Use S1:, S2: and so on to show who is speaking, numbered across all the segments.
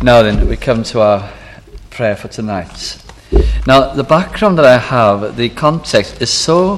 S1: Now then, we come to our prayer for tonight. Now, the background that I have, the context, is so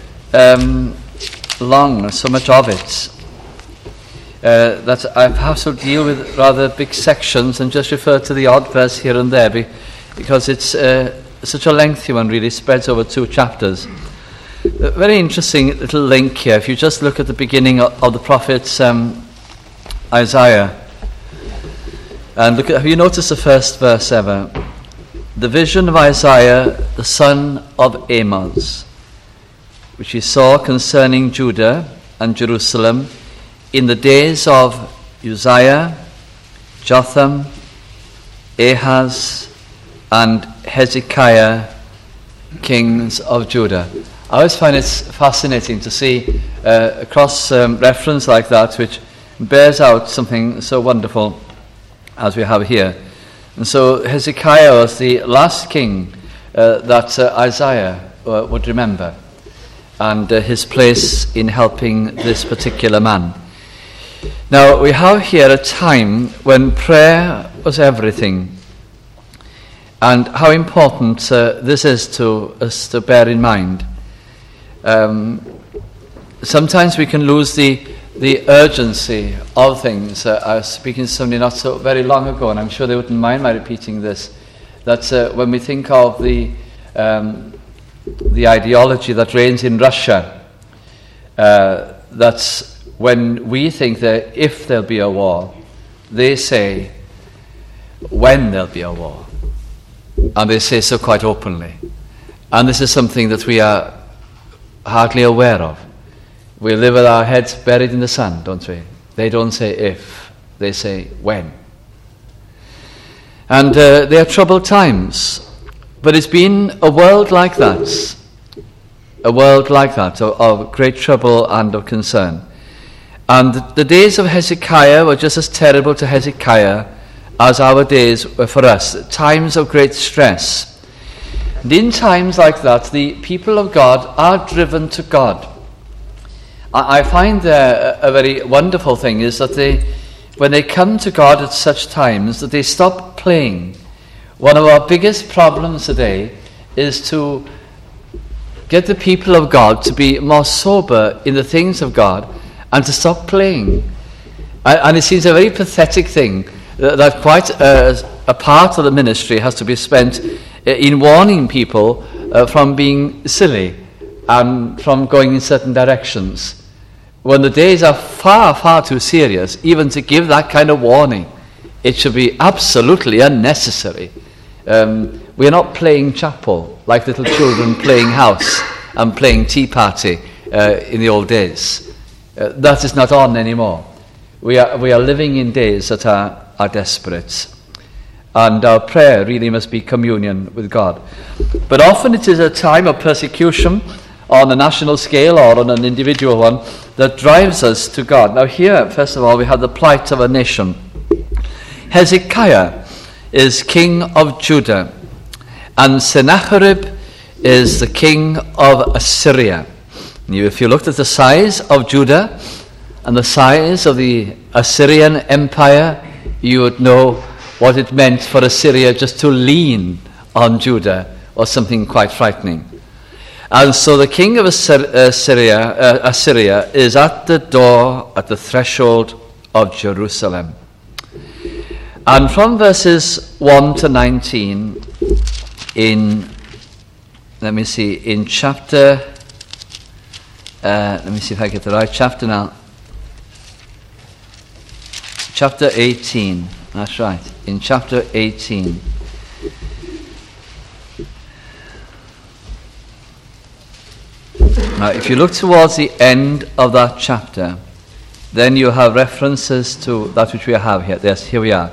S1: long, so much of it, that I have to deal with rather big sections and just refer to the odd verse here and there, because it's such a lengthy one, really, spreads over 2 chapters. A very interesting little link here. If you just look at the beginning of the prophet Isaiah, and look at, have you noticed the first verse ever? The vision of Isaiah, the son of Amos, which he saw concerning Judah and Jerusalem in the days of Uzziah, Jotham, Ahaz, and Hezekiah, kings of Judah. I always find it fascinating to see a cross-reference like that, which bears out something so wonderful as we have here. And so Hezekiah was the last king that Isaiah would remember, and his place in helping this particular man. Now, we have here a time when prayer was everything, and how important this is to us to bear in mind. Sometimes we can lose the urgency of things. I was speaking to somebody not so very long ago, and I'm sure they wouldn't mind my repeating this, that when we think of the ideology that reigns in Russia, that's when we think that if there'll be a war, they say when there'll be a war. And they say so quite openly. And this is something that we are hardly aware of. We live with our heads buried in the sand, don't we? They don't say if, they say when. And they are troubled times. But it's been a world like that. A world like that, of great trouble and of concern. And the days of Hezekiah were just as terrible to Hezekiah as our days were for us. Times of great stress. And in times like that, the people of God are driven to God. I find a very wonderful thing is that when they come to God at such times, that they stop playing. One of our biggest problems today is to get the people of God to be more sober in the things of God and to stop playing. And it seems a very pathetic thing that quite a part of the ministry has to be spent in warning people from being silly and from going in certain directions, when the days are far, far too serious even to give that kind of warning. It should be absolutely unnecessary. We are not playing chapel like little children playing house and playing tea party in the old days. That is not on anymore. We are living in days that are desperate. And our prayer really must be communion with God. But often it is a time of persecution on a national scale or on an individual one that drives us to God. Now here, first of all, we have the plight of a nation. Hezekiah is king of Judah, and Sennacherib is the king of Assyria. If you looked at the size of Judah and the size of the Assyrian Empire, you would know what it meant for Assyria just to lean on Judah was something quite frightening. And so the king of Assyria is at the door, at the threshold of Jerusalem. And from verses 1 to 19 in chapter, let me see if I get the right chapter now. Chapter 18, that's right, in chapter 18. Now, if you look towards the end of that chapter, then you have references to that which we have here. Yes, here we are.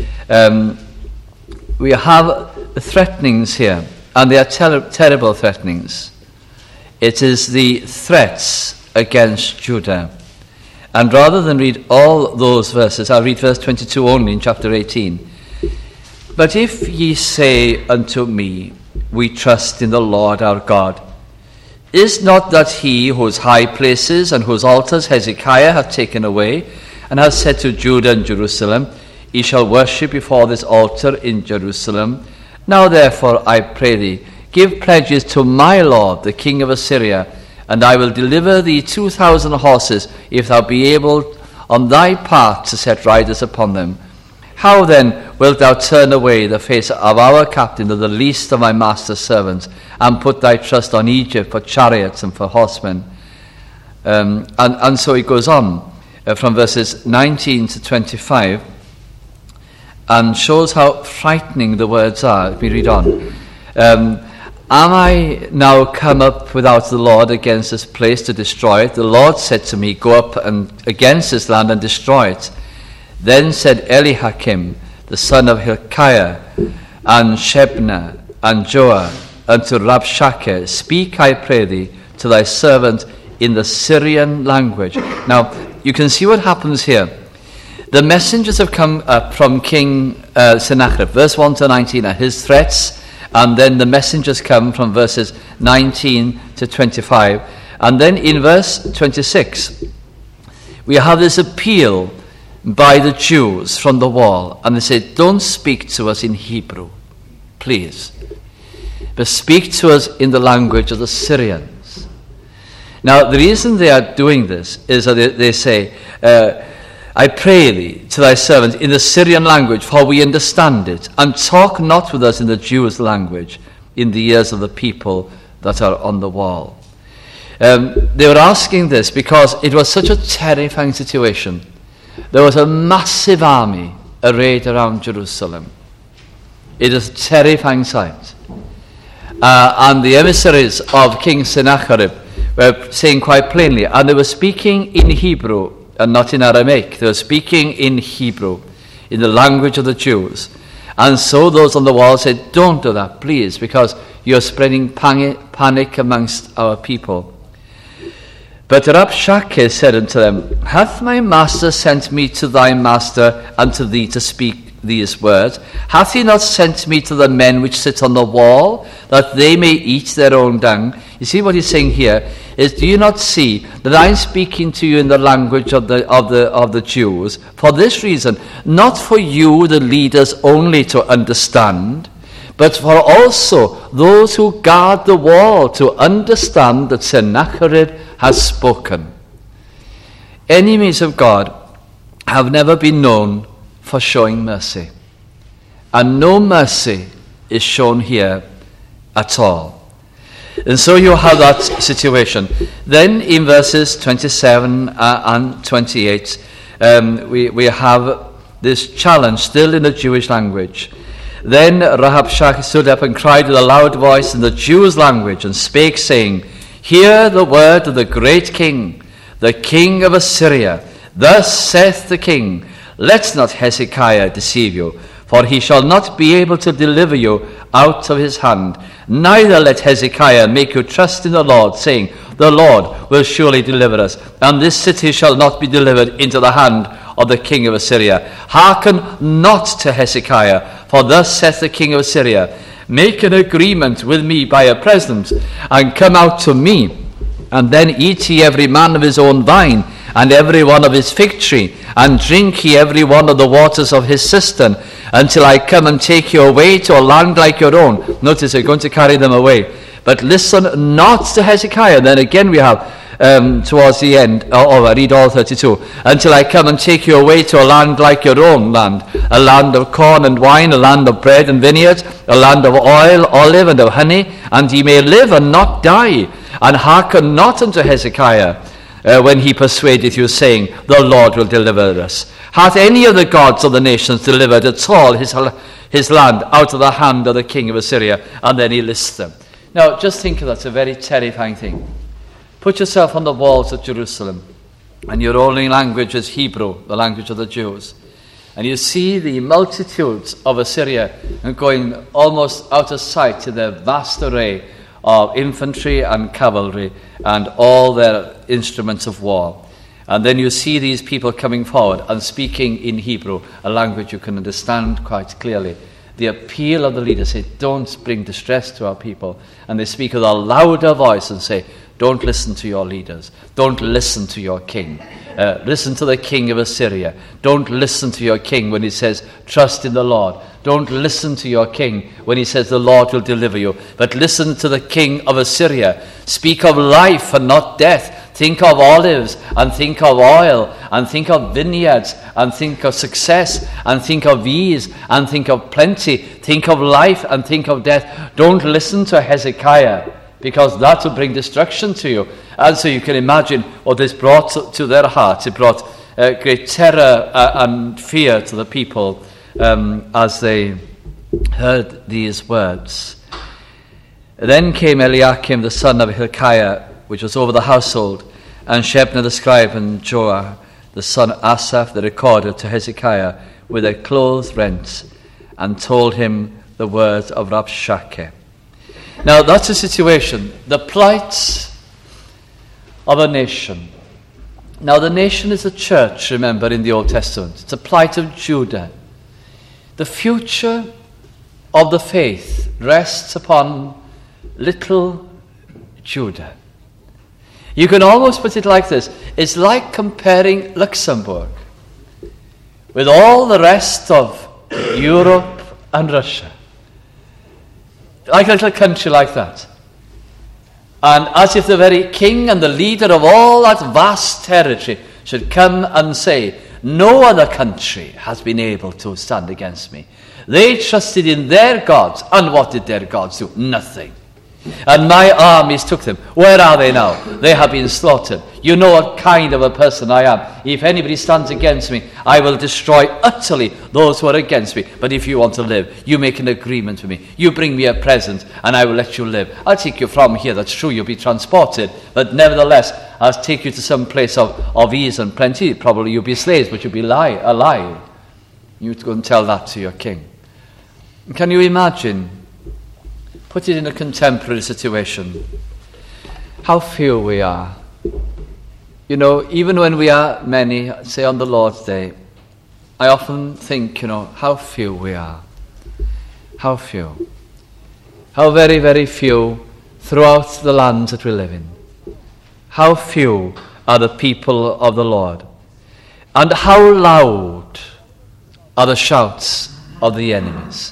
S1: We have threatenings here, and they are terrible threatenings. It is the threats against Judah. And rather than read all those verses, I'll read verse 22 only in chapter 18. But if ye say unto me, we trust in the Lord our God, is not that he whose high places and whose altars Hezekiah hath taken away, and hath said to Judah and Jerusalem, He shall worship before this altar in Jerusalem. Now therefore, I pray thee, give pledges to my lord, the king of Assyria, and I will deliver thee 2,000 horses, if thou be able on thy part to set riders upon them. How then wilt thou turn away the face of our captain of the least of my master's servants, and put thy trust on Egypt for chariots and for horsemen? And so it goes on from verses 19 to 25, and shows how frightening the words are. Let me read on. Am I now come up without the Lord against this place to destroy it? The Lord said to me, go up and against this land and destroy it. Then said Eliakim, the son of Hilkiah, and Shebna, and Joah, unto Rabshakeh, speak, I pray thee, to thy servant in the Syrian language. Now, you can see what happens here. The messengers have come up from King Sennacherib, verse 1 to 19, are his threats, and then the messengers come from verses 19 to 25. And then in verse 26, we have this appeal by the Jews from the wall, and they say, don't speak to us in Hebrew, please, but speak to us in the language of the Syrians. Now, the reason they are doing this is that they say, I pray thee to thy servant in the Syrian language, for we understand it, and talk not with us in the Jews' language in the ears of the people that are on the wall. They were asking this because it was such a terrifying situation. There was a massive army arrayed around Jerusalem. It is a terrifying sight. And the emissaries of King Sennacherib were saying quite plainly, and they were speaking in Hebrew and not in Aramaic. They were speaking in Hebrew, in the language of the Jews. And so those on the wall said, don't do that, please, because you're spreading panic amongst our people. But Rabshakeh said unto them, hath my master sent me to thy master and to thee to speak these words? Hath he not sent me to the men which sit on the wall, that they may eat their own dung? You see what he's saying here is, do you not see that I'm speaking to you in the language of the Jews for this reason, not for you, the leaders, only to understand, but for also those who guard the wall to understand that Sennacherib has spoken. Enemies of God have never been known for showing mercy, and no mercy is shown here at all. And so you have that situation. Then in verses 27 and 28, we have this challenge still in the Jewish language. Then Rabshakeh stood up and cried with a loud voice in the Jews' language, and spake, saying, hear the word of the great king, the king of Assyria. Thus saith the king, let not Hezekiah deceive you, for he shall not be able to deliver you out of his hand. Neither let Hezekiah make you trust in the Lord, saying, the Lord will surely deliver us, and this city shall not be delivered into the hand of the king of Assyria. Hearken not to Hezekiah, for thus saith the king of Assyria, make an agreement with me by a present, and come out to me, and then eat ye every man of his own vine, and every one of his fig tree, and drink ye every one of the waters of his cistern, until I come and take you away to a land like your own. Notice they're going to carry them away. But listen not to Hezekiah. Then again we have towards the end, I read all 32, until I come and take you away to a land like your own land, a land of corn and wine, a land of bread and vineyards, a land of oil, olive, and of honey, and ye may live and not die. And hearken not unto Hezekiah when he persuadeth you, saying, the Lord will deliver us. Hath any of the gods of the nations delivered at all his land out of the hand of the king of Assyria? And then he lists them. Now, just think of that. It's a very terrifying thing. Put yourself on the walls of Jerusalem, and your only language is Hebrew, the language of the Jews. And you see the multitudes of Assyria going almost out of sight to their vast array of infantry and cavalry and all their instruments of war. And then you see these people coming forward and speaking in Hebrew, a language you can understand quite clearly. The appeal of the leaders say, don't bring distress to our people. And they speak with a louder voice and say, don't listen to your leaders. Don't listen to your king. Listen to the king of Assyria. Don't listen to your king when he says, trust in the Lord. Don't listen to your king when he says the Lord will deliver you. But listen to the king of Assyria. Speak of life and not death. Think of olives and think of oil and think of vineyards and think of success and think of ease and think of plenty. Think of life and think of death. Don't listen to Hezekiah, because that will bring destruction to you. And so you can imagine what this brought to their hearts. It brought great terror and fear to the people as they heard these words. Then came Eliakim the son of Hilkiah, which was over the household, and Shebna the scribe, and Joah the son of Asaph the recorder, to Hezekiah with their clothes rent, and told him the words of Rabshakeh. Now that's a situation, the plight of a nation. Now the nation is the church, remember, in the Old Testament. It's the plight of Judah. The future of the faith rests upon little Judah. You can almost put it like this. It's like comparing Luxembourg with all the rest of Europe and Russia. Like a little country like that. And as if the very king and the leader of all that vast territory should come and say, no other country has been able to stand against me. They trusted in their gods, and what did their gods do? Nothing. And my armies took them. Where are they now? They have been slaughtered. You know what kind of a person I am. If anybody stands against me, I will destroy utterly those who are against me. But if you want to live, you make an agreement with me. You bring me a present, and I will let you live. I'll take you from here. That's true, you'll be transported. But nevertheless, I'll take you to some place of ease and plenty. Probably you'll be slaves, but you'll be alive. You go and tell that to your king. Can you imagine? Put it in a contemporary situation. How few we are. You know, even when we are many, say on the Lord's Day, I often think, how few we are. How few. How very, very few throughout the lands that we live in. How few are the people of the Lord. And how loud are the shouts of the enemies.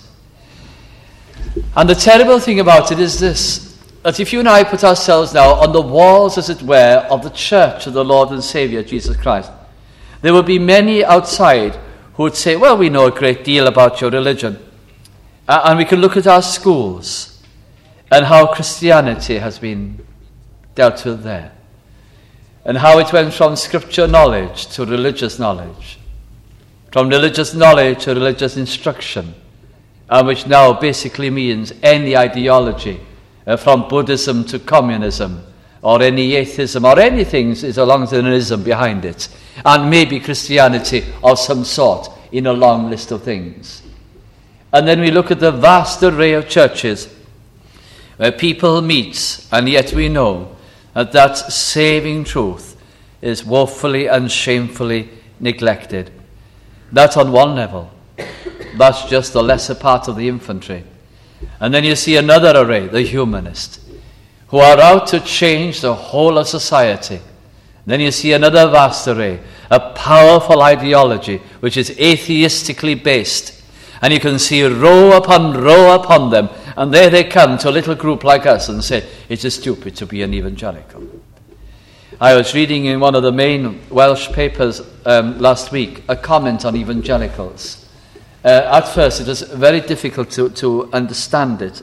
S1: And the terrible thing about it is this, that if you and I put ourselves now on the walls, as it were, of the church of the Lord and Saviour, Jesus Christ, there will be many outside who would say, well, we know a great deal about your religion. And we can look at our schools and how Christianity has been dealt with there. And how it went from scripture knowledge to religious knowledge. From religious knowledge to religious instruction. Which now basically means any ideology, from Buddhism to communism, or any atheism, or anything as long as there's an ism behind it, and maybe Christianity of some sort in a long list of things. And then we look at the vast array of churches where people meet, and yet we know that saving truth is woefully and shamefully neglected. That's on one level. That's just the lesser part of the infantry. And then you see another array, the humanists, who are out to change the whole of society. Then you see another vast array, a powerful ideology which is atheistically based. And you can see row upon them, and there they come to a little group like us and say, it is stupid to be an evangelical. I was reading in one of the main Welsh papers last week a comment on evangelicals. At first, it was very difficult to understand it.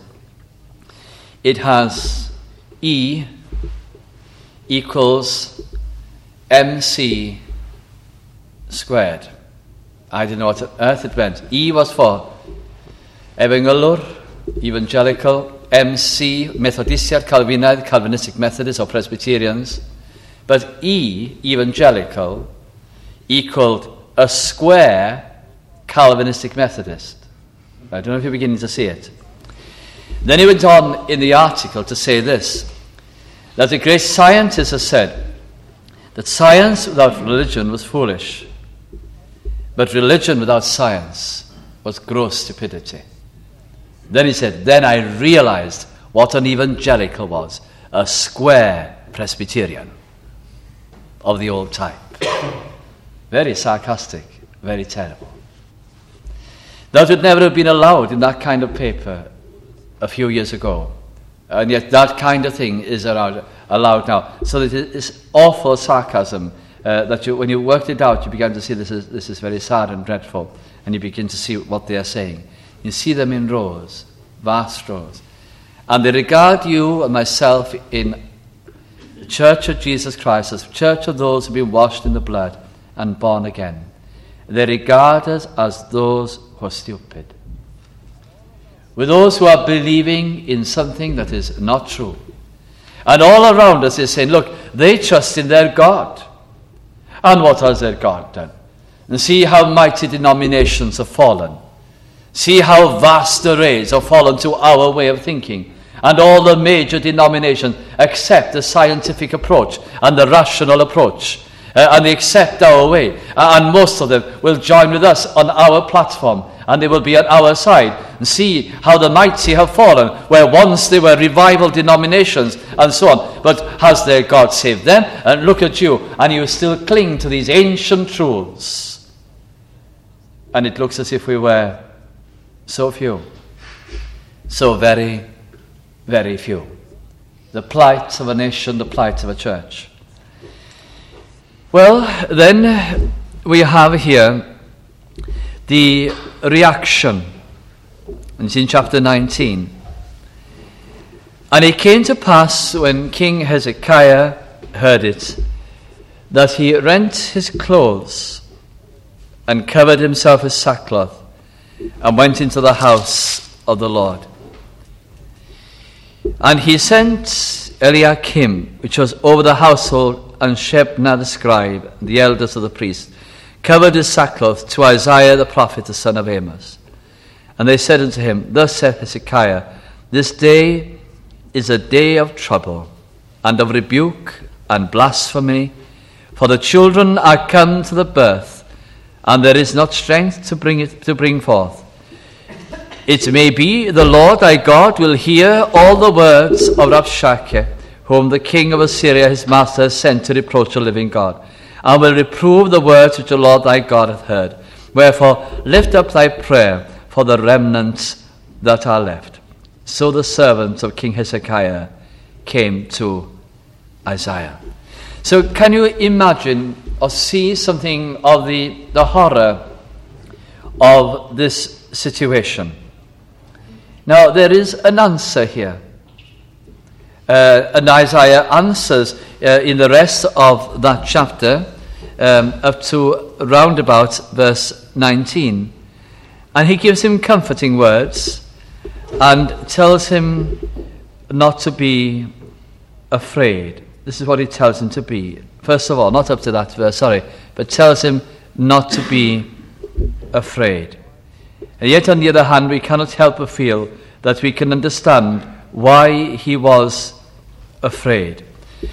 S1: It has E equals MC squared. I didn't know what on earth it meant. E was for Evangelur, evangelical, MC, Methodistaidd, Calvinaidd, Calvinistic Methodists or Presbyterians. But E, evangelical, equaled a square Calvinistic Methodist. I don't know if you're beginning to see it. Then he went on in the article to say this, that the great scientist has said that science without religion was foolish, but religion without science was gross stupidity. Then he said, then I realized what an evangelical was, a square Presbyterian of the old type. Very sarcastic, very terrible. That would never have been allowed in that kind of paper a few years ago. And yet that kind of thing is allowed now. So that it's awful sarcasm that when you worked it out, you began to see this is very sad and dreadful. And you begin to see what they are saying. You see them in rows, vast rows. And they regard you and myself in the Church of Jesus Christ as Church of those who have been washed in the blood and born again. They regard us as those who are stupid. With those who are believing in something that is not true. And all around us is saying, look, they trust in their God. And what has their God done? And see how mighty denominations have fallen. See how vast arrays have fallen to our way of thinking. And all the major denominations accept the scientific approach and the rational approach. And they accept our way. And most of them will join with us on our platform. And they will be on our side. And see how the mighty have fallen, where once they were revival denominations and so on. But has their God saved them? And look at you, and you still cling to these ancient truths. And it looks as if we were so few. So very, very few. The plight of a nation, the plight of a church. Well, then we have here the reaction. And it's in chapter 19. And it came to pass when King Hezekiah heard it, that he rent his clothes and covered himself with sackcloth and went into the house of the Lord. And he sent Eliakim, which was over the household, and Shebna the scribe, the elders of the priests, covered his sackcloth to Isaiah the prophet, the son of Amos. And they said unto him, Thus saith Hezekiah, This day is a day of trouble, and of rebuke and blasphemy, for the children are come to the birth, and there is not strength to bring forth. It may be the Lord thy God will hear all the words of Rabshakeh, whom the king of Assyria his master has sent to reproach the living God, and will reprove the words which the Lord thy God hath heard. Wherefore lift up thy prayer for the remnants that are left. So the servants of King Hezekiah came to Isaiah. So can you imagine or see something of the horror of this situation? Now there is an answer here. And Isaiah answers in the rest of that chapter up to round about verse 19. And he gives him comforting words and tells him not to be afraid. This is what he tells him to be. First of all, not up to that verse, but tells him not to be afraid. And yet on the other hand, we cannot help but feel that we can understand why he was afraid.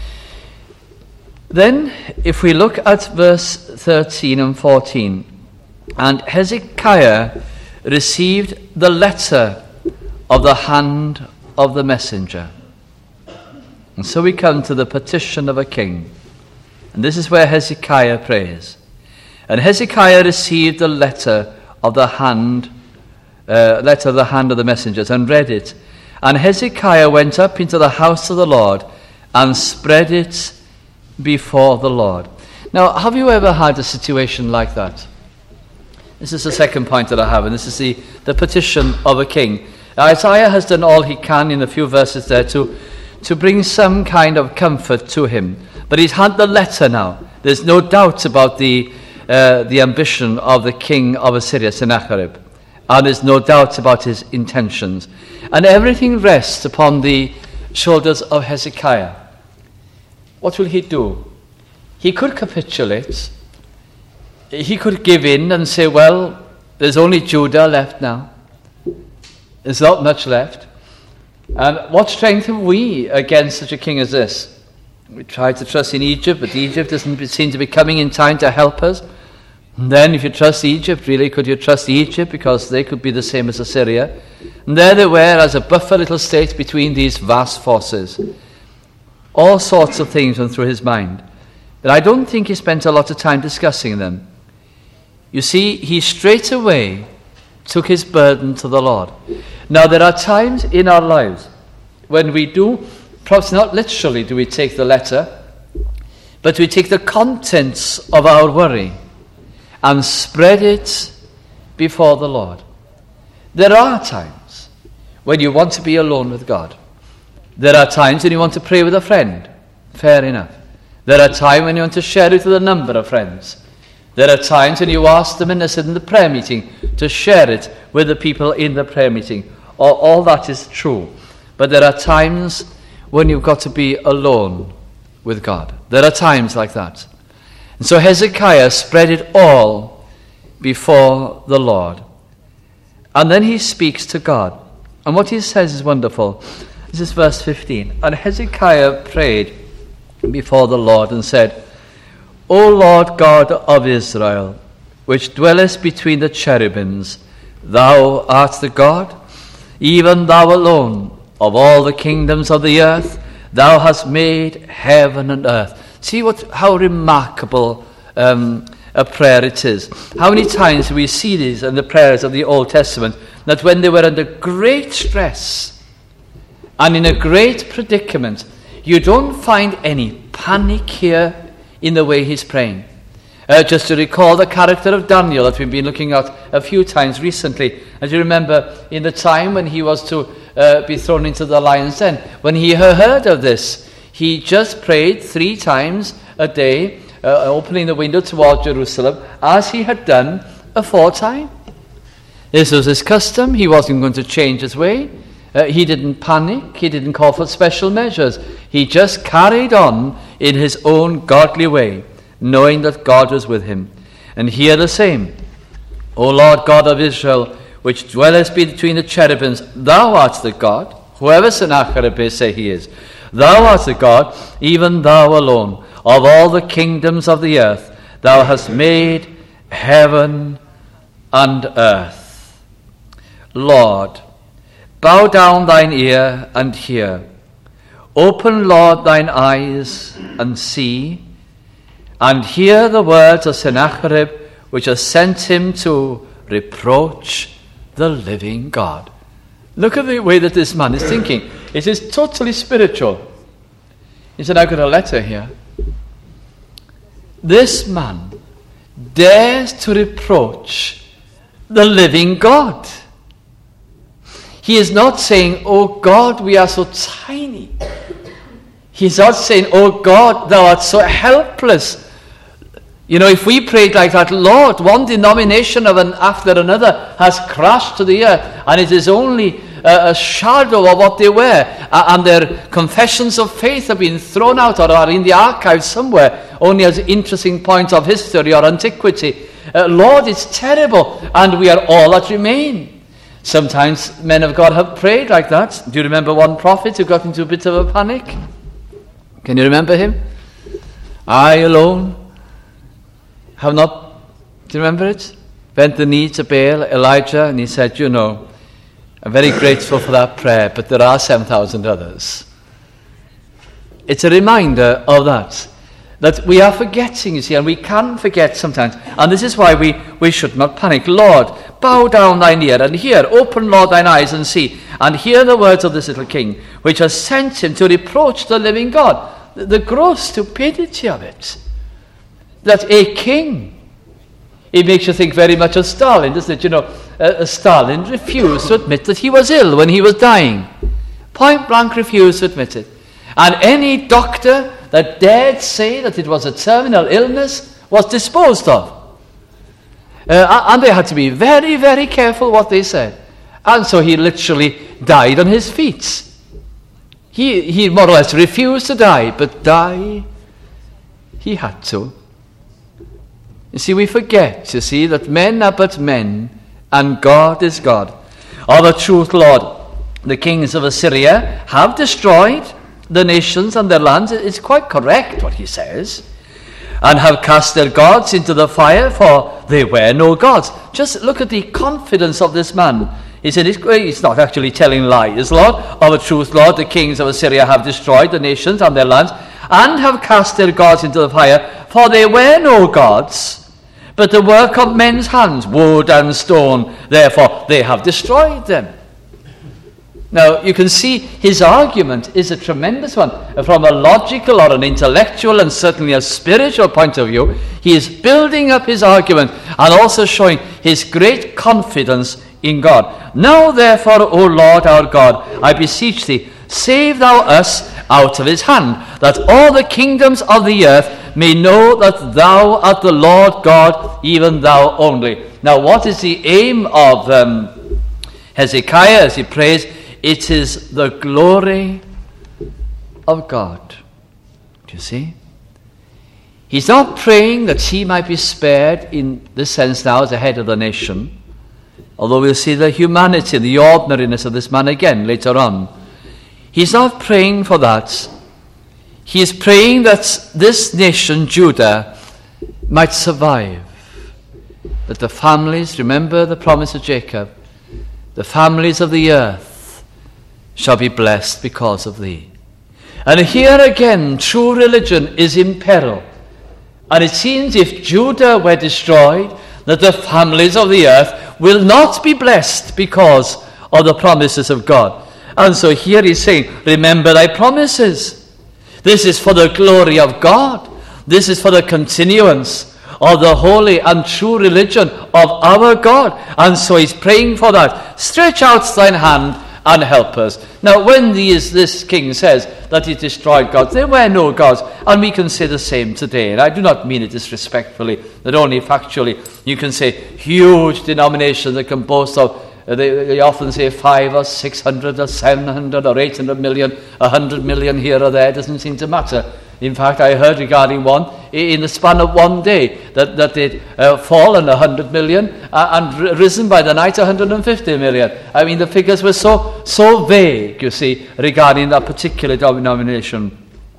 S1: Then, if we look at verse 13 and 14, and Hezekiah received the letter of the hand of the messenger. And so we come to the petition of a king. And this is where Hezekiah prays. And Hezekiah received the letter of the hand of the messengers and read it. And Hezekiah went up into the house of the Lord and spread it before the Lord. Now, have you ever had a situation like that? This is the second point that I have, and this is the petition of a king. Now, Isaiah has done all he can in a few verses there to bring some kind of comfort to him. But he's had the letter now. There's no doubt about the ambition of the king of Assyria, Sennacherib. And there's no doubt about his intentions. And everything rests upon the shoulders of Hezekiah. What will he do? He could capitulate. He could give in and say, well, there's only Judah left now. There's not much left. And what strength have we against such a king as this? We try to trust in Egypt, but Egypt doesn't seem to be coming in time to help us. And then if you trust Egypt, really, could you trust Egypt? Because they could be the same as Assyria. And there they were as a buffer little state between these vast forces. all sorts of things went through his mind. But I don't think he spent a lot of time discussing them. You see, he straight away took his burden to the Lord. Now, there are times in our lives when we do, perhaps not literally do we take the letter, but we take the contents of our worry and spread it before the Lord. There are times when you want to be alone with God. There are times when you want to pray with a friend. Fair enough. There are times when you want to share it with a number of friends. There are times when you ask the minister in the prayer meeting to share it with the people in the prayer meeting. All that is true. But there are times when you've got to be alone with God. There are times like that. And so Hezekiah spread it all before the Lord. And then he speaks to God. And what he says is wonderful. This is verse 15. And Hezekiah prayed before the Lord and said, O Lord God of Israel, which dwellest between the cherubims, thou art the God, even thou alone, of all the kingdoms of the earth, thou hast made heaven and earth. See how remarkable a prayer it is. How many times we see these in the prayers of the Old Testament, that when they were under great stress and in a great predicament, you don't find any panic here in the way he's praying. Just to recall the character of Daniel that we've been looking at a few times recently. As you remember, in the time when he was to be thrown into the lion's den, when he heard of this, he just prayed 3 times a day, opening the window toward Jerusalem, as he had done aforetime. This was his custom. He wasn't going to change his way. He didn't panic. He didn't call for special measures. He just carried on in his own godly way, knowing that God was with him. And here the same. O Lord God of Israel, which dwellest between the cherubims, thou art the God, whoever Sennacherib is, say he is. Thou art the God, even thou alone, of all the kingdoms of the earth. Thou hast made heaven and earth. Lord, bow down thine ear and hear. Open, Lord, thine eyes and see, and hear the words of Sennacherib, which has sent him to reproach the living God. Look at the way that this man is thinking. It is totally spiritual. He said, I've got a letter here. This man dares to reproach the living God. He is not saying, oh God, we are so tiny. He's not saying, oh God, thou art so helpless. You know, if we prayed like that, Lord, one denomination after another has crashed to the earth, and it is only a shadow of what they were, and their confessions of faith have been thrown out or are in the archives somewhere, only as interesting points of history or antiquity. Lord, it's terrible, and we are all that remain. Sometimes men of God have prayed like that. Do you remember one prophet who got into a bit of a panic? Can you remember him? I alone have not, do you remember it? Bent the knee to Baal, Elijah, and he said, you know, I'm very grateful for that prayer, but there are 7,000 others. It's a reminder of that we are forgetting, you see, and we can forget sometimes. And this is why we should not panic. Lord, bow down thine ear and hear. Open, Lord, thine eyes and see. And hear the words of this little king, which has sent him to reproach the living God. The gross stupidity of it. That a king, it makes you think very much of Stalin, doesn't it? You know, Stalin refused to admit that he was ill when he was dying. Point blank refused to admit it. And any doctor that dared say that it was a terminal illness was disposed of. And they had to be very, very careful what they said. And so he literally died on his feet. He more or less refused to die, but die he had to. You see, we forget, you see, that men are but men, and God is God. Of a truth, Lord, the kings of Assyria have destroyed the nations and their lands. It's quite correct what he says. And have cast their gods into the fire, for they were no gods. Just look at the confidence of this man He said, he's not actually telling lies, Lord. Of a truth, Lord, the kings of Assyria have destroyed the nations and their lands, and have cast their gods into the fire, for they were no gods, but the work of men's hands, wood and stone. Therefore, they have destroyed them. Now, you can see his argument is a tremendous one. From a logical or an intellectual and certainly a spiritual point of view, he is building up his argument and also showing his great confidence in God. Now, therefore, O Lord our God, I beseech thee, save thou us out of his hand, that all the kingdoms of the earth may know that thou art the Lord God, even thou only. Now, what is the aim of Hezekiah as he prays? It is the glory of God. Do you see? He's not praying that he might be spared in this sense now as the head of the nation, although we'll see the humanity, the ordinariness of this man again later on. He's not praying for that. He is praying that this nation, Judah, might survive. That the families, remember the promise of Jacob, the families of the earth shall be blessed because of thee. And here again, true religion is in peril. And it seems if Judah were destroyed, that the families of the earth will not be blessed because of the promises of God. And so here he's saying, remember thy promises. This is for the glory of God. This is for the continuance of the holy and true religion of our God. And so he's praying for that. Stretch out thine hand and help us. Now, when this king says that he destroyed gods, there were no gods, and we can say the same today. And I do not mean it disrespectfully, that only factually. You can say huge denominations that can boast of, they often say 500 or 600 or 700 or 800 million, 100 million here or there. It doesn't seem to matter. In fact, I heard regarding one, in the span of one day, that they'd fallen 100 million and risen by the night 150 million. I mean, the figures were so vague, you see, regarding that particular denomination.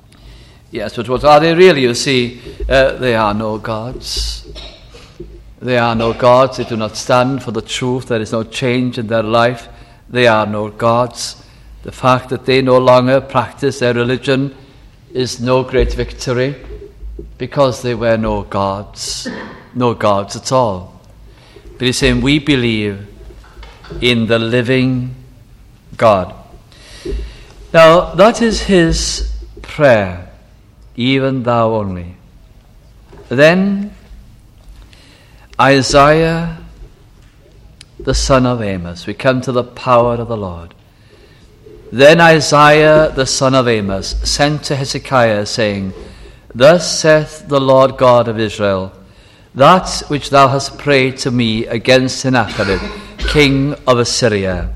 S1: Yes, but what are they really, you see? They are no gods. They are no gods. They do not stand for the truth. There is no change in their life. They are no gods. The fact that they no longer practice their religion is no great victory, because they were no gods at all. But he's saying we believe in the living God. Now that is his prayer, even thou only. Then Isaiah the son of Amos, we come to the power of the Lord. Then Isaiah the son of Amos sent to Hezekiah, saying, Thus saith the Lord God of Israel, that which thou hast prayed to me against Sennacherib, king of Assyria,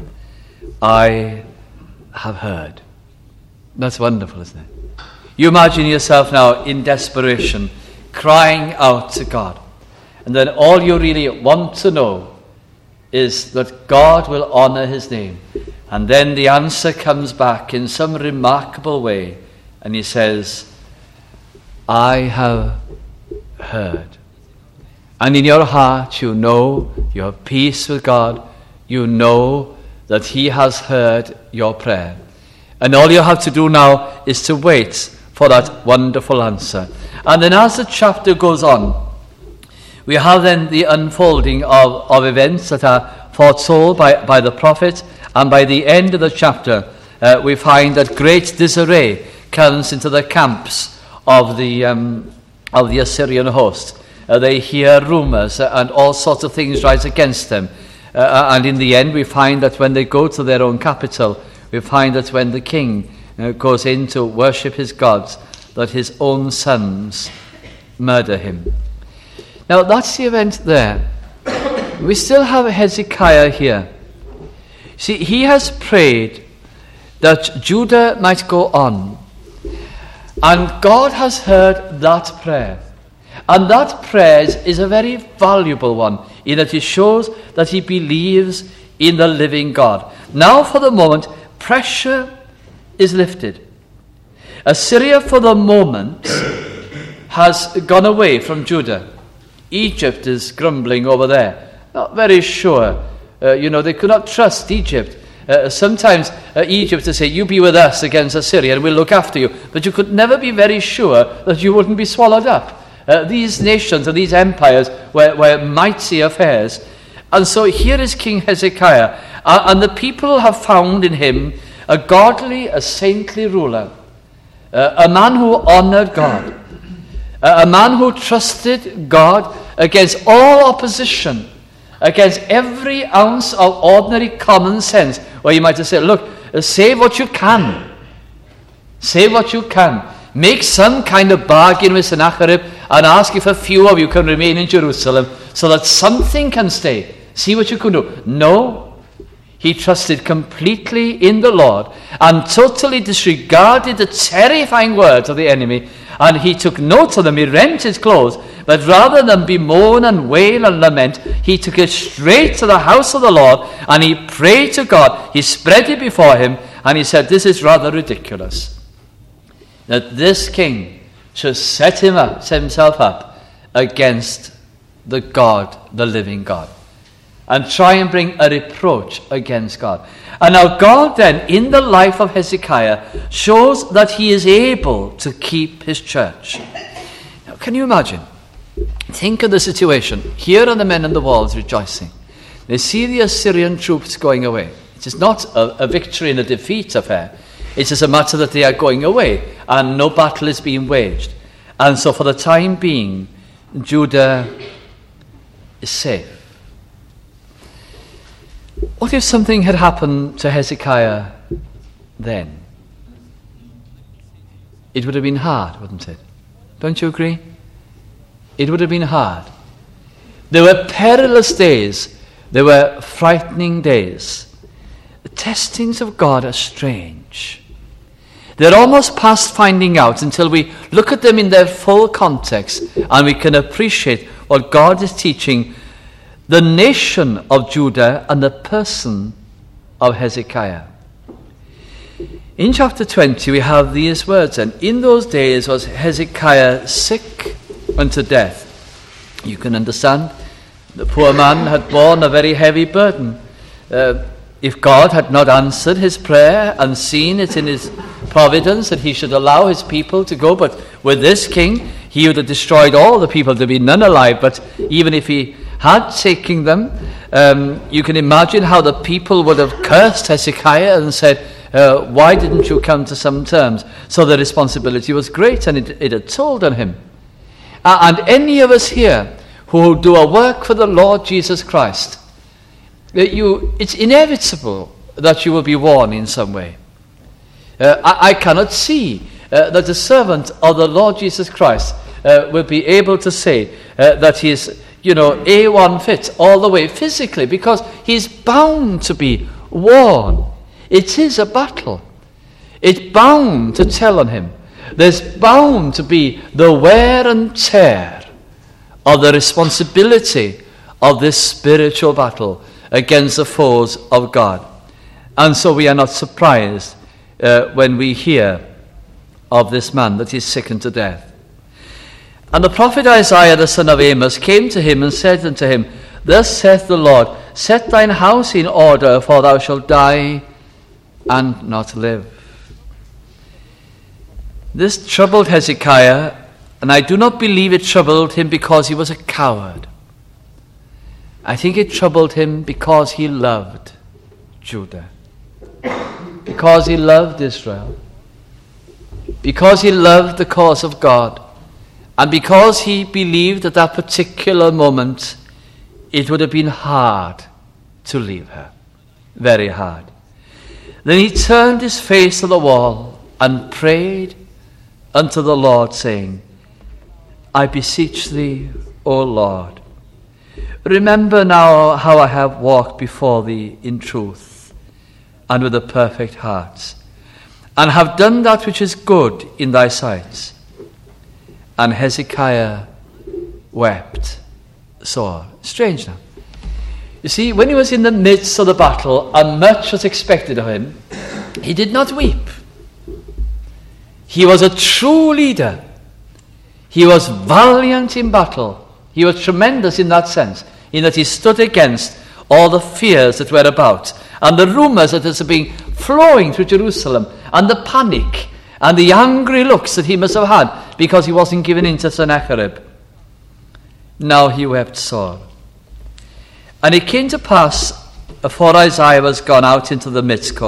S1: I have heard. That's wonderful, isn't it? You imagine yourself now in desperation, crying out to God. And then all you really want to know is that God will honor his name. And then the answer comes back in some remarkable way, and he says, I have heard. And in your heart you know you have peace with God. You know that he has heard your prayer. And all you have to do now is to wait for that wonderful answer. And then as the chapter goes on, we have then the unfolding of events that are foretold by the prophet. And by the end of the chapter, we find that great disarray comes into the camps of the Assyrian host. They hear rumors and all sorts of things rise against them. And in the end, we find that when they go to their own capital, we find that when the king goes in to worship his gods, that his own sons murder him. Now, that's the event there. We still have Hezekiah here. See, he has prayed that Judah might go on. And God has heard that prayer. And that prayer is a very valuable one, in that it shows that he believes in the living God. Now, for the moment, pressure is lifted. Assyria, for the moment, has gone away from Judah. Egypt is grumbling over there. Not very sure They could not trust Egypt. Sometimes Egypt would say, you be with us against Assyria and we'll look after you. But you could never be very sure that you wouldn't be swallowed up. These nations and these empires were mighty affairs. And so here is King Hezekiah. And the people have found in him a godly, a saintly ruler. A man who honored God. A man who trusted God against all opposition. Against every ounce of ordinary common sense. Where you might have said, look, save what you can. Save what you can. Make some kind of bargain with Sennacherib and ask if a few of you can remain in Jerusalem so that something can stay. See what you can do. No. He trusted completely in the Lord and totally disregarded the terrifying words of the enemy. And he took note of them. He rent his clothes. But rather than bemoan and wail and lament, he took it straight to the house of the Lord and he prayed to God. He spread it before him and he said, this is rather ridiculous, that this king should set himself up against the God, the living God, and try and bring a reproach against God. And now God then, in the life of Hezekiah, shows that he is able to keep his church. Now, can you imagine? Think of the situation. Here are the men on the walls rejoicing. They see the Assyrian troops going away. It is not a victory and a defeat affair. It is a matter that they are going away and no battle is being waged. And so for the time being, Judah is safe. What if something had happened to Hezekiah then? It would have been hard, wouldn't it? Don't you agree? It would have been hard. There were perilous days. There were frightening days. The testings of God are strange. They're almost past finding out until we look at them in their full context and we can appreciate what God is teaching the nation of Judah and the person of Hezekiah. In chapter 20 we have these words, and in those days was Hezekiah sick unto death. You can understand, the poor man had borne a very heavy burden. If God had not answered his prayer and seen it in his providence that he should allow his people to go, but with this king, he would have destroyed all the people, there'd be none alive. But even if he had taken them, you can imagine how the people would have cursed Hezekiah and said, why didn't you come to some terms? So the responsibility was great, and it had told on him. And any of us here who do a work for the Lord Jesus Christ, it's inevitable that you will be warned in some way. I cannot see that the servant of the Lord Jesus Christ will be able to say that he is, A1 fit all the way physically, because he's bound to be warned. It is a battle. It's bound to tell on him. There's bound to be the wear and tear of the responsibility of this spiritual battle against the foes of God. And so we are not surprised when we hear of this man that is sick unto death. And the prophet Isaiah the son of Amos came to him and said unto him, Thus saith the Lord, Set thine house in order, for thou shalt die and not live. This troubled Hezekiah, and I do not believe it troubled him because he was a coward. I think it troubled him because he loved Judah, because he loved Israel, because he loved the cause of God, and because he believed at that particular moment it would have been hard to leave her, very hard. Then he turned his face to the wall and prayed unto the Lord, saying, I beseech thee, O Lord, remember now how I have walked before thee in truth and with a perfect heart, and have done that which is good in thy sight. And Hezekiah wept sore. Strange now. You see, when he was in the midst of the battle and much was expected of him, he did not weep. He was a true leader. He was valiant in battle. He was tremendous in that sense, in that he stood against all the fears that were about, and the rumors that has been flowing through Jerusalem, and the panic, and the angry looks that he must have had because he wasn't given in to Sennacherib. Now he wept sore. And it came to pass, before Isaiah was gone out into the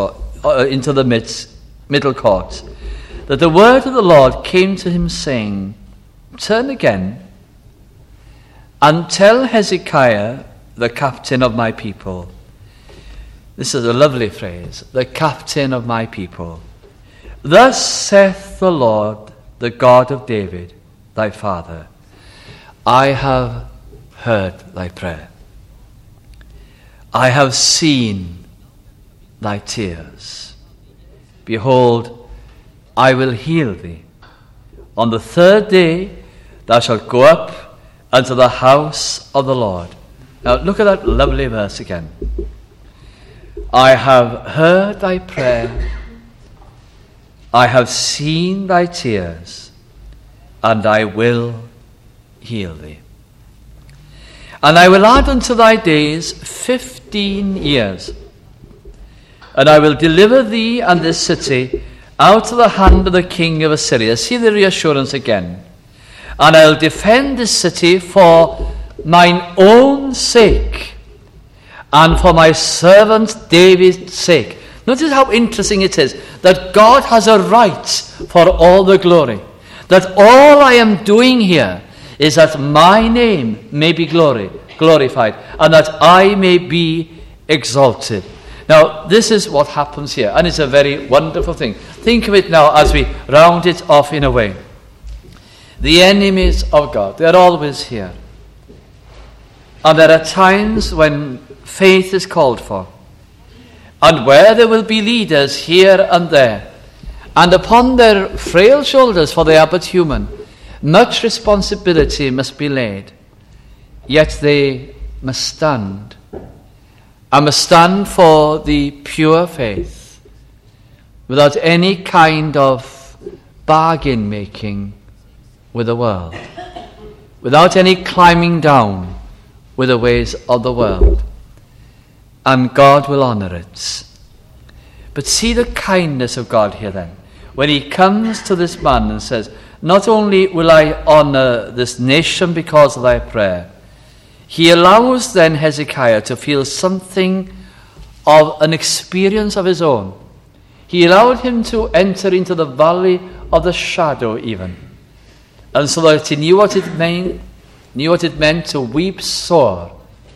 S1: middle court, that the word of the Lord came to him, saying, Turn again, and tell Hezekiah, the captain of my people. This is a lovely phrase, the captain of my people. Thus saith the Lord, the God of David, thy father, I have heard thy prayer. I have seen thy tears. Behold, I will heal thee. On the third day thou shalt go up unto the house of the Lord. Now look at that lovely verse again. I have heard thy prayer. I have seen thy tears, and I will heal thee. And I will add unto thy days 15 years, and I will deliver thee and this city out of the hand of the king of Assyria. See the reassurance again. And I will defend this city for mine own sake, and for my servant David's sake. Notice how interesting it is that God has a right for all the glory. That all I am doing here is that my name may be glorified, and that I may be exalted. Now, this is what happens here, and it's a very wonderful thing. Think of it now as we round it off in a way. The enemies of God, they're always here. And there are times when faith is called for, and where there will be leaders here and there, and upon their frail shoulders, for they are but human, much responsibility must be laid. Yet they must stand. I must stand for the pure faith, without any kind of bargain making with the world, without any climbing down with the ways of the world. And God will honor it. But see the kindness of God here then. When he comes to this man and says, not only will I honor this nation because of thy prayer, he allows then Hezekiah to feel something of an experience of his own. He allowed him to enter into the valley of the shadow even. And so that he knew what it meant to weep sore.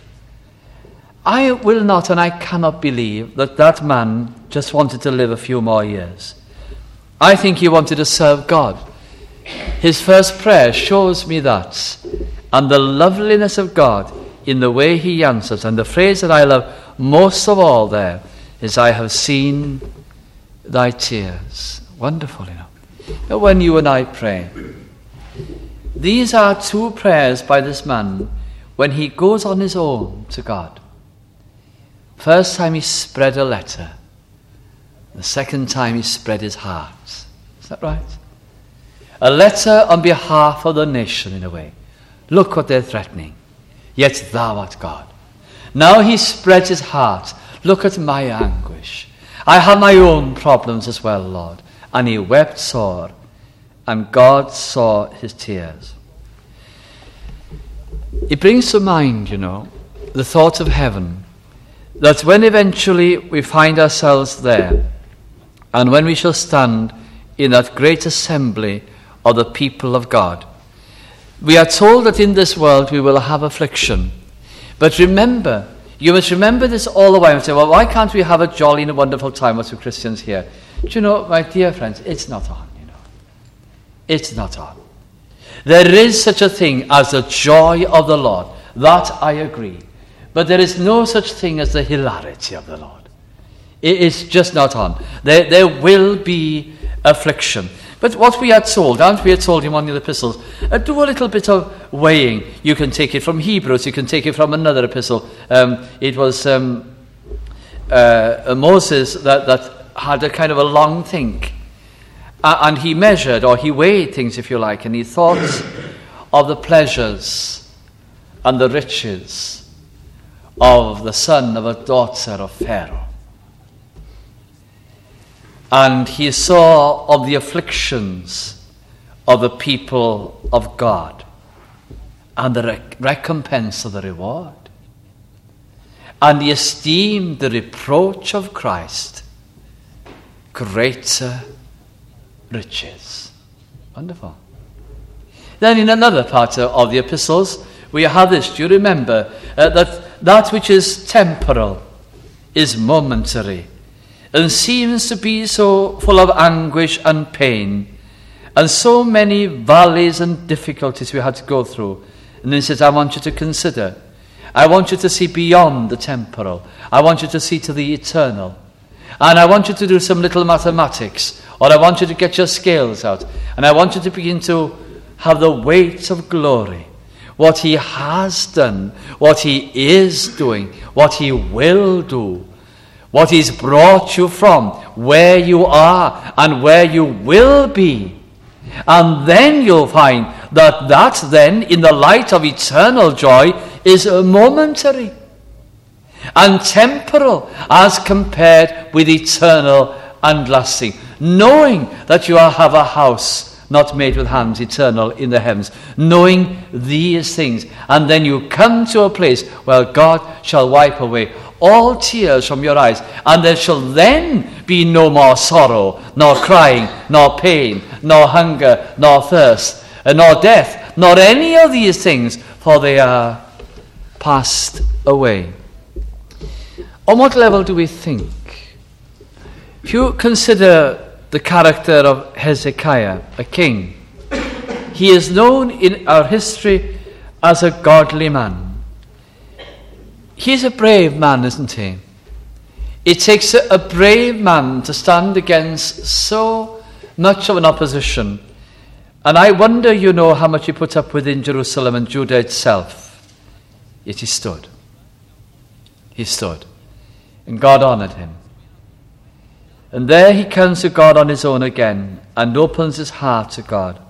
S1: I will not and I cannot believe that that man just wanted to live a few more years. I think he wanted to serve God. His first prayer shows me that. And the loveliness of God in the way he answers. And the phrase that I love most of all there is, I have seen thy tears. Wonderful, you know. Now, when you and I pray, these are two prayers by this man when he goes on his own to God. First time he spread a letter. The second time he spread his heart. Is that right? A letter on behalf of the nation in a way. Look what they're threatening. Yet thou art God. Now he spreads his heart. Look at my anguish. I have my own problems as well, Lord. And he wept sore. And God saw his tears. It brings to mind, you know, the thought of heaven. That when eventually we find ourselves there, and when we shall stand in that great assembly of the people of God, we are told that in this world we will have affliction. But remember, you must remember this all the while and say, well, why can't we have a jolly and a wonderful time with Christians here? Do you know, my dear friends, it's not on, you know. It's not on. There is such a thing as the joy of the Lord. That I agree. But there is no such thing as the hilarity of the Lord. It is just not on. There will be affliction. But what we are told, aren't we told in one of the epistles, do a little bit of weighing. You can take it from Hebrews, you can take it from another epistle. It was Moses that had a kind of a long think. And he measured, or he weighed things, if you like, and he thought of the pleasures and the riches of the son of a daughter of Pharaoh. And he saw of the afflictions of the people of God and the recompense of the reward. And he esteemed the reproach of Christ greater riches. Wonderful. Then in another part of the epistles, we have this. Do you remember that which is temporal is momentary and seems to be so full of anguish and pain and so many valleys and difficulties we had to go through. And then he says, I want you to consider. I want you to see beyond the temporal. I want you to see to the eternal. And I want you to do some little mathematics, or I want you to get your scales out, and I want you to begin to have the weight of glory. What he has done, what he is doing, what he will do, what he's brought you from, where you are and where you will be. And then you'll find that then, in the light of eternal joy, is momentary and temporal as compared with eternal and lasting. Knowing that you have a house not made with hands, eternal in the heavens. Knowing these things. And then you come to a place where God shall wipe away all tears from your eyes. And there shall then be no more sorrow, nor crying, nor pain, nor hunger, nor thirst, nor death, nor any of these things, for they are passed away. On what level do we think? If you consider the character of Hezekiah, a king, he is known in our history as a godly man. He's a brave man, isn't he? It takes a brave man to stand against so much of an opposition. And I wonder, how much he put up with in Jerusalem and Judah itself. Yet he stood. He stood. And God honored him. And there he comes to God on his own again and opens his heart to God.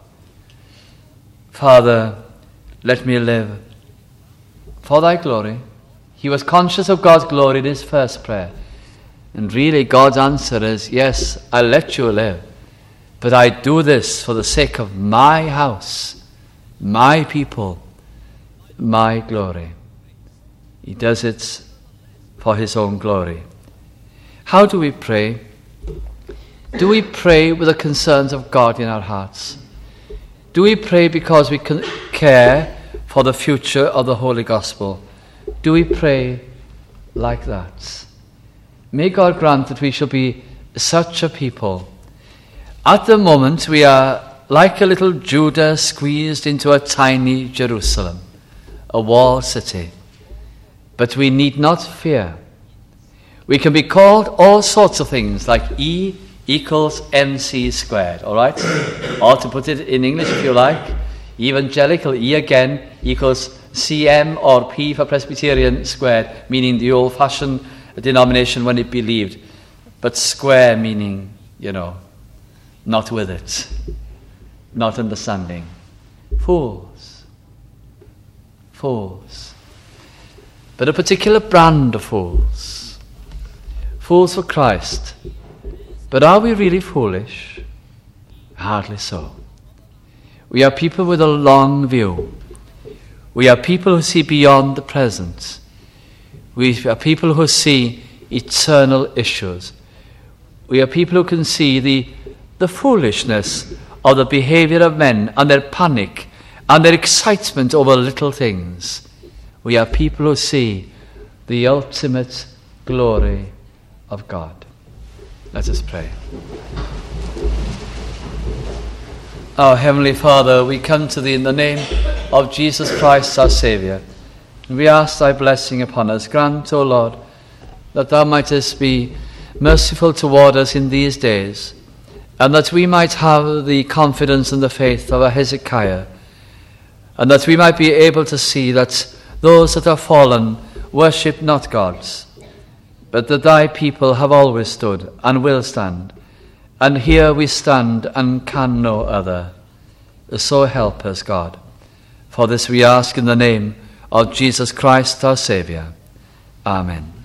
S1: Father, let me live for thy glory. He was conscious of God's glory in his first prayer. And really God's answer is, yes, I'll let you live. But I do this for the sake of my house, my people, my glory. He does it for his own glory. How do we pray? Do we pray with the concerns of God in our hearts? Do we pray because we care for the future of the Holy Gospel? Do we pray like that? May God grant that we shall be such a people. At the moment, we are like a little Judah squeezed into a tiny Jerusalem, a walled city. But we need not fear. We can be called all sorts of things, like E equals MC squared, all right? Or to put it in English, if you like, evangelical, E again, equals CM or P for Presbyterian squared, meaning the old-fashioned denomination when it believed, but square meaning, not with it, not understanding. Fools. But a particular brand of fools. Fools for Christ. But are we really foolish? Hardly so. We are people with a long view. We are people who see beyond the present. We are people who see eternal issues. We are people who can see the foolishness of the behavior of men and their panic and their excitement over little things. We are people who see the ultimate glory of God. Let us pray. Our Heavenly Father, we come to Thee in the name of Jesus Christ, our Saviour. And we ask Thy blessing upon us. Grant, O Lord, that Thou mightest be merciful toward us in these days, and that we might have the confidence and the faith of a Hezekiah, and that we might be able to see that those that are fallen worship not gods, but that Thy people have always stood and will stand. And here we stand and can no other. So help us, God. For this we ask in the name of Jesus Christ, our Saviour. Amen.